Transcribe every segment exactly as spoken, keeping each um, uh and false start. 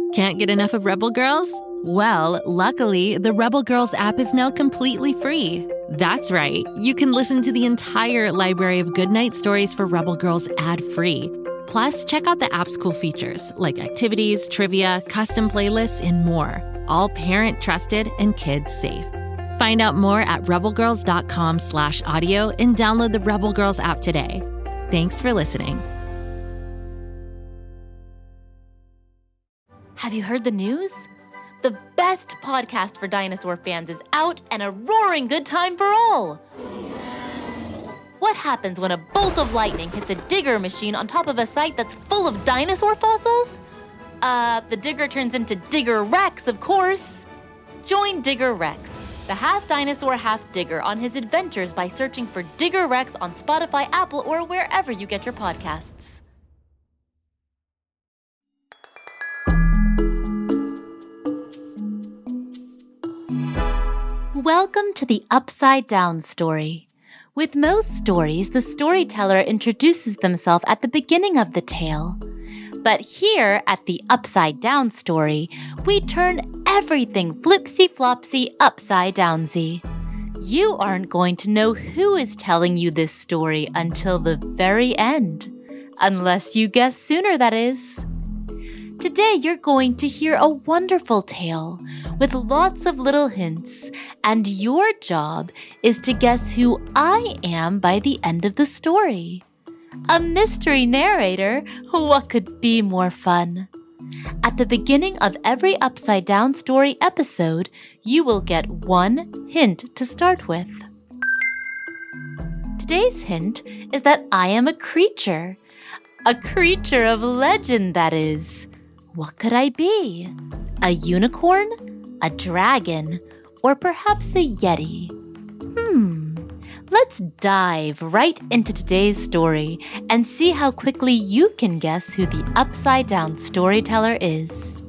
Can't get enough of Rebel Girls? Well, luckily, the Rebel Girls app is now completely free. That's right. You can listen to the entire library of goodnight stories for Rebel Girls ad-free. Plus, check out the app's cool features like activities, trivia, custom playlists, and more. All parent-trusted and kids-safe. Find out more at rebelgirls.com slash audio and download the Rebel Girls app today. Thanks for listening. Have you heard the news? The best podcast for dinosaur fans is out and a roaring good time for all. What happens when a bolt of lightning hits a digger machine on top of a site that's full of dinosaur fossils? Uh, the digger turns into Digger Rex, of course. Join Digger Rex, the half-dinosaur, half-digger, on his adventures by searching for Digger Rex on Spotify, Apple, or wherever you get your podcasts. Welcome to the Upside Down Story. With most stories, the storyteller introduces themselves at the beginning of the tale. But here at the Upside Down Story, we turn everything flipsy-flopsy upside-downsy. You aren't going to know who is telling you this story until the very end. Unless you guess sooner, that is. Today you're going to hear a wonderful tale with lots of little hints, and your job is to guess who I am by the end of the story. A mystery narrator? What could be more fun? At the beginning of every Upside Down Story episode, you will get one hint to start with. Today's hint is that I am a creature. A creature of legend, that is. What could I be? A unicorn? A dragon? Or perhaps a yeti? Hmm. Let's dive right into today's story and see how quickly you can guess who the Upside Down Storyteller is.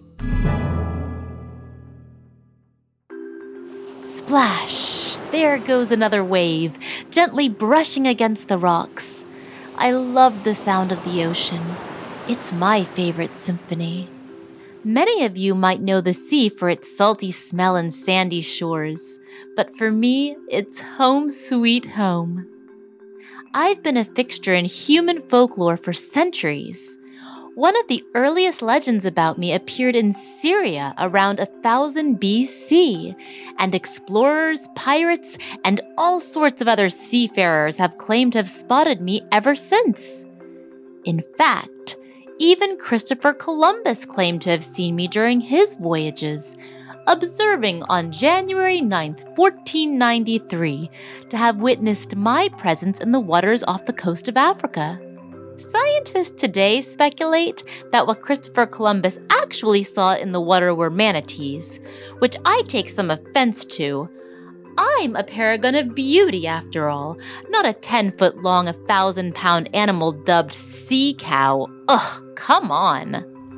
Splash! There goes another wave, gently brushing against the rocks. I love the sound of the ocean. It's my favorite symphony. Many of you might know the sea for its salty smell and sandy shores, but for me, it's home sweet home. I've been a fixture in human folklore for centuries. One of the earliest legends about me appeared in Syria around one thousand B C, and explorers, pirates, and all sorts of other seafarers have claimed to have spotted me ever since. In fact, even Christopher Columbus claimed to have seen me during his voyages, observing on January ninth, fourteen ninety-three, to have witnessed my presence in the waters off the coast of Africa. Scientists today speculate that what Christopher Columbus actually saw in the water were manatees, which I take some offense to. I'm a paragon of beauty, after all, not a ten-foot-long, a thousand-pound animal dubbed sea cow. Ugh, come on.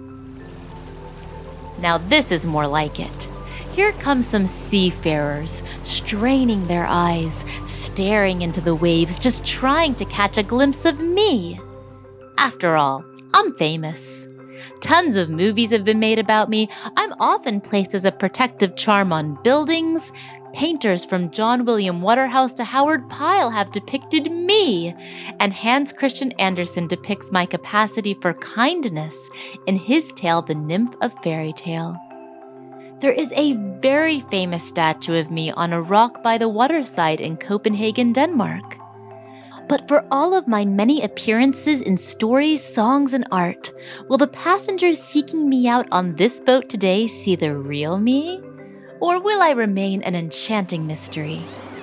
Now this is more like it. Here come some seafarers, straining their eyes, staring into the waves, just trying to catch a glimpse of me. After all, I'm famous. Tons of movies have been made about me. I'm often placed as a protective charm on buildings. Painters from John William Waterhouse to Howard Pyle have depicted me, and Hans Christian Andersen depicts my capacity for kindness in his tale, The Nymph of Fairy Tale. There is a very famous statue of me on a rock by the waterside in Copenhagen, Denmark. But for all of my many appearances in stories, songs, and art, will the passengers seeking me out on this boat today see the real me? Or will I remain an enchanting mystery?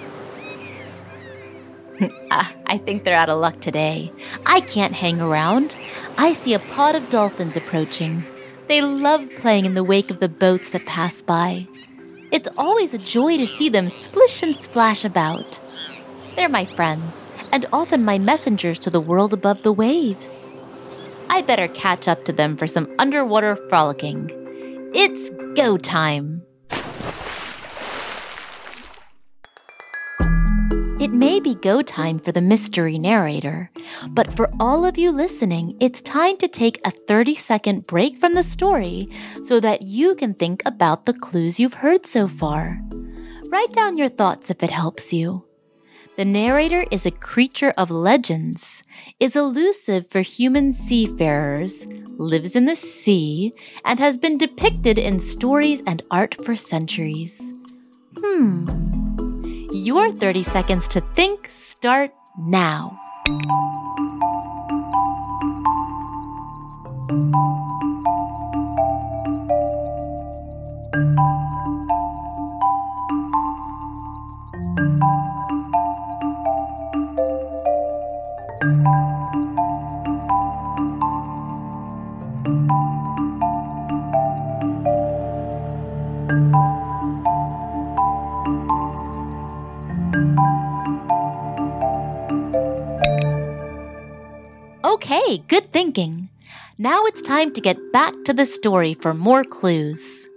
I think they're out of luck today. I can't hang around. I see a pod of dolphins approaching. They love playing in the wake of the boats that pass by. It's always a joy to see them splish and splash about. They're my friends, and often my messengers to the world above the waves. I better catch up to them for some underwater frolicking. It's go time! It may be go time for the mystery narrator, but for all of you listening, it's time to take a thirty-second break from the story so that you can think about the clues you've heard so far. Write down your thoughts if it helps you. The narrator is a creature of legends, is elusive for human seafarers, lives in the sea, and has been depicted in stories and art for centuries. Hmm. Your thirty seconds to think start now. Okay, good thinking. Now it's time to get back to the story for more clues.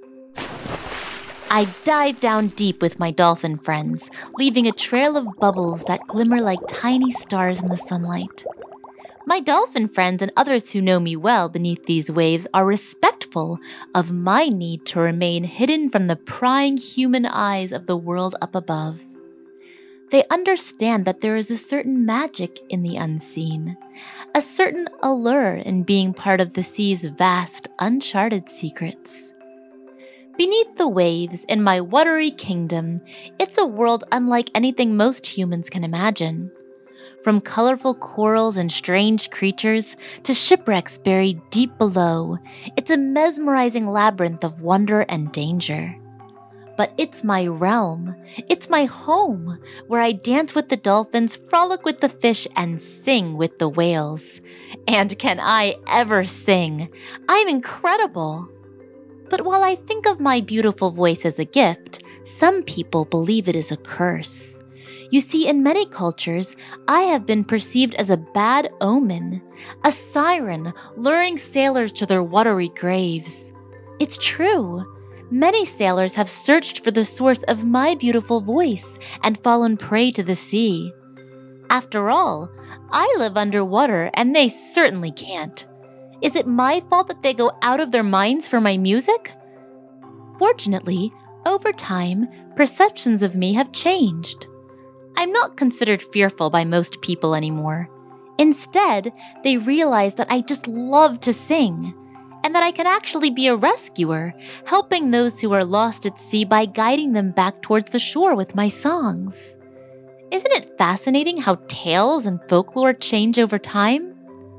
I dive down deep with my dolphin friends, leaving a trail of bubbles that glimmer like tiny stars in the sunlight. My dolphin friends and others who know me well beneath these waves are respectful of my need to remain hidden from the prying human eyes of the world up above. They understand that there is a certain magic in the unseen, a certain allure in being part of the sea's vast, uncharted secrets. Beneath the waves, in my watery kingdom, it's a world unlike anything most humans can imagine. From colorful corals and strange creatures to shipwrecks buried deep below, it's a mesmerizing labyrinth of wonder and danger. But it's my realm, it's my home, where I dance with the dolphins, frolic with the fish, and sing with the whales. And can I ever sing? I'm incredible! But while I think of my beautiful voice as a gift, some people believe it is a curse. You see, in many cultures, I have been perceived as a bad omen, a siren luring sailors to their watery graves. It's true. Many sailors have searched for the source of my beautiful voice and fallen prey to the sea. After all, I live underwater and they certainly can't. Is it my fault that they go out of their minds for my music? Fortunately, over time, perceptions of me have changed. I'm not considered fearful by most people anymore. Instead, they realize that I just love to sing, and that I can actually be a rescuer, helping those who are lost at sea by guiding them back towards the shore with my songs. Isn't it fascinating how tales and folklore change over time?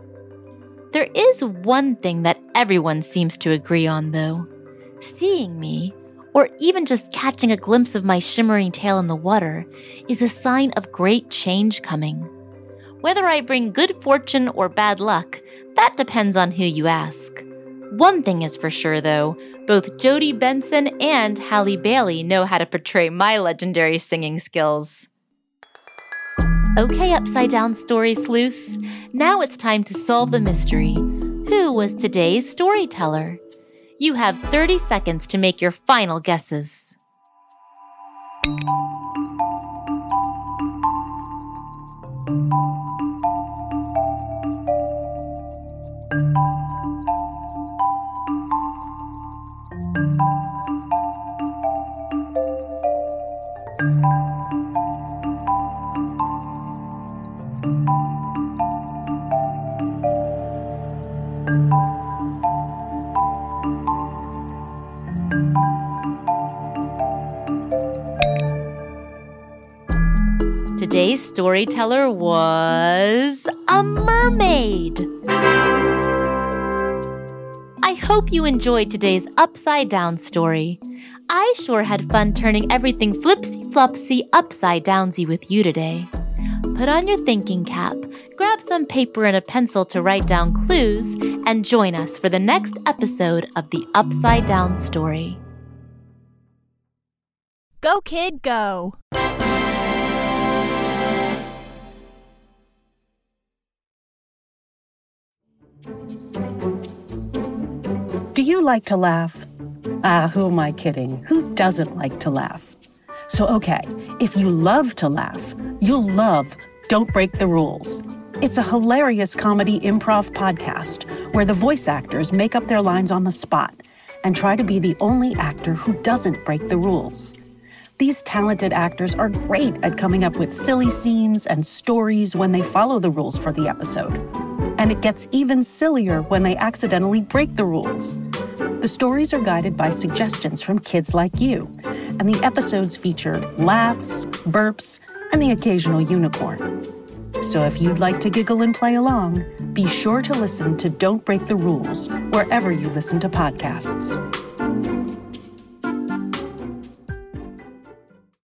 There is one thing that everyone seems to agree on, though. Seeing me, or even just catching a glimpse of my shimmering tail in the water, is a sign of great change coming. Whether I bring good fortune or bad luck, that depends on who you ask. One thing is for sure, though, both Jodie Benson and Halle Bailey know how to portray my legendary singing skills. Okay, Upside Down Story Sleuths, now it's time to solve the mystery. Who was today's storyteller? You have thirty seconds to make your final guesses. Today's storyteller was a mermaid. I hope you enjoyed today's Upside Down story. I sure had fun turning everything flipsy-flopsy upside-downsy with you today. Put on your thinking cap, grab some paper and a pencil to write down clues, and join us for the next episode of the Upside Down Story. Go, kid, go! Do you like to laugh? Ah, who am I kidding? Who doesn't like to laugh? So, okay, if you love to laugh, you'll love Don't Break the Rules. It's a hilarious comedy improv podcast where the voice actors make up their lines on the spot and try to be the only actor who doesn't break the rules. These talented actors are great at coming up with silly scenes and stories when they follow the rules for the episode. And it gets even sillier when they accidentally break the rules. The stories are guided by suggestions from kids like you, and the episodes feature laughs, burps, and the occasional unicorn. So if you'd like to giggle and play along, be sure to listen to Don't Break the Rules wherever you listen to podcasts.